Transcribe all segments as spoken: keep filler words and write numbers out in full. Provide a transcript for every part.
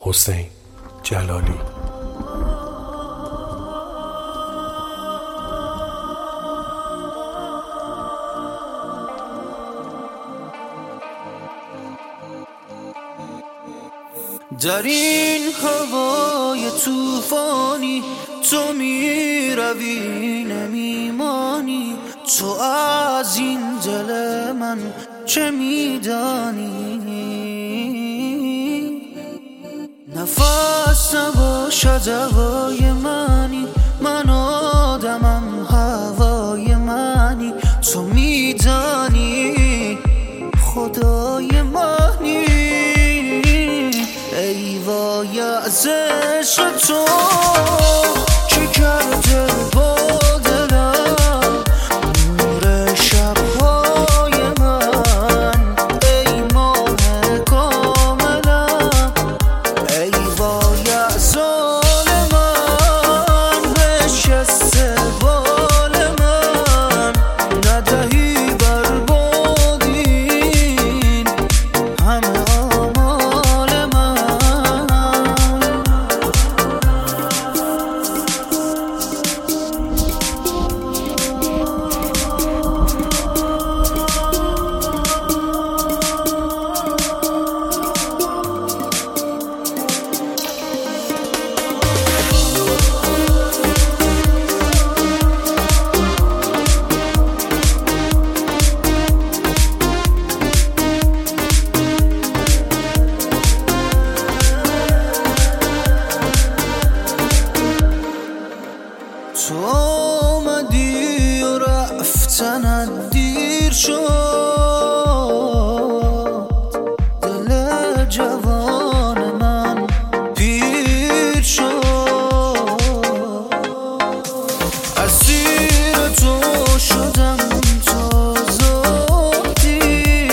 حسین جلالی. در این هوای طوفانی تو می روی نمیمانی، تو از این دل من چه میدانی؟ نفس نباشد هوای منی، من آدمم هوای منی، تو میدانی خدای منی. ای وای از عشق تو چه کرده با دلم، نور شبهای من ای ماه کاملم. ای وای از حال من بشکسته بال من، ندهی بربادین همه تو آمدی و رفتنت دیر شد، دل جوان من پیر شد. از زیر تو شدم تا زودی،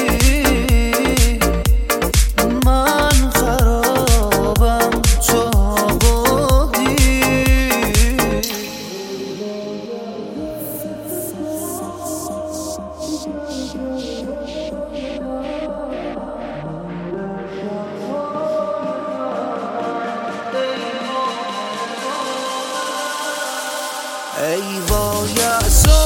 من خرابم تو آبادی. ای وای از